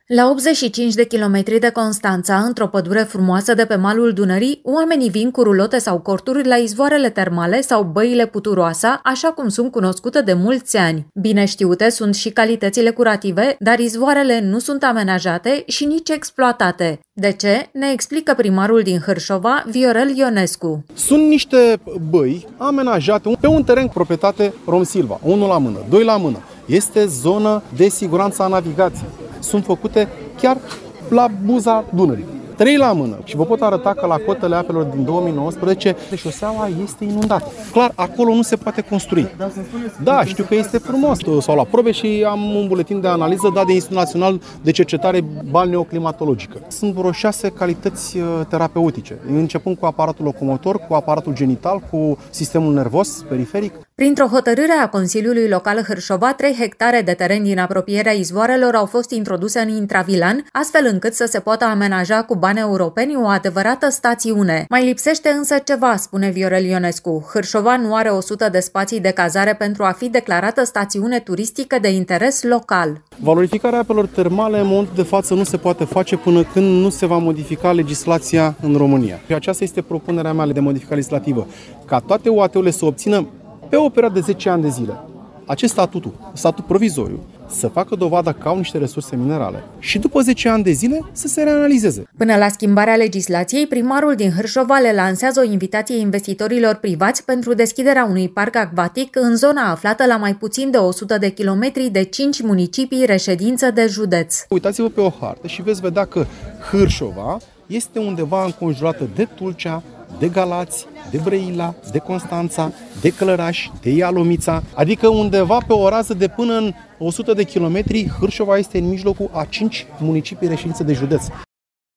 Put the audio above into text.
La 85 de kilometri de Constanța, într-o pădure frumoasă de pe malul Dunării, oamenii vin cu rulote sau corturi la izvoarele termale sau băile Puturoasa, așa cum sunt cunoscute de mulți ani. Bine știute sunt și calitățile curative, dar izvoarele nu sunt amenajate și nici exploatate. De ce? Ne explică primarul din Hârșova, Viorel Ionescu. Sunt niște băi amenajate pe un teren proprietate Romsilva, 1 la mână, 2 la mână. Este zonă de siguranță a navigației. Sunt făcute chiar la buza Dunării. 3 la mână. Și vă pot arăta că la cotele apelor din 2019 șoseaua este inundată. Clar, acolo nu se poate construi. Da, știu că este frumos. Sau la probe și am un buletin de analiză dat de Institutul Național de Cercetare Balneoclimatologică. Sunt vreo 6 calități terapeutice, începând cu aparatul locomotor, cu aparatul genital, cu sistemul nervos periferic. Printr-o hotărâre a Consiliului Local Hârșova, 3 hectare de teren din apropierea izvoarelor au fost introduse în intravilan, astfel încât să se poată amenaja cu bani europeni o adevărată stațiune. Mai lipsește însă ceva, spune Viorel Ionescu. Hârșova nu are 100 de spații de cazare pentru a fi declarată stațiune turistică de interes local. Valorificarea apelor termale în momentul de față nu se poate face până când nu se va modifica legislația în România. Și aceasta este propunerea mea de modificare legislativă, ca toate UAT-urile să obțină pe o perioadă de 10 ani de zile acest statut provizoriu, să facă dovadă că au niște resurse minerale și după 10 ani de zile să se reanalizeze. Până la schimbarea legislației, primarul din Hârșova le lansează o invitație investitorilor privați pentru deschiderea unui parc acvatic în zona aflată la mai puțin de 100 de kilometri de 5 municipii reședință de județ. Uitați-vă pe o hartă și veți vedea că Hârșova este undeva înconjurată de Tulcea, de Galați, de Brăila, de Constanța, de Călăraș, de Ialomița, adică undeva pe o rază de până în 100 de kilometri, Hârșova este în mijlocul a 5 municipii reședință de județ.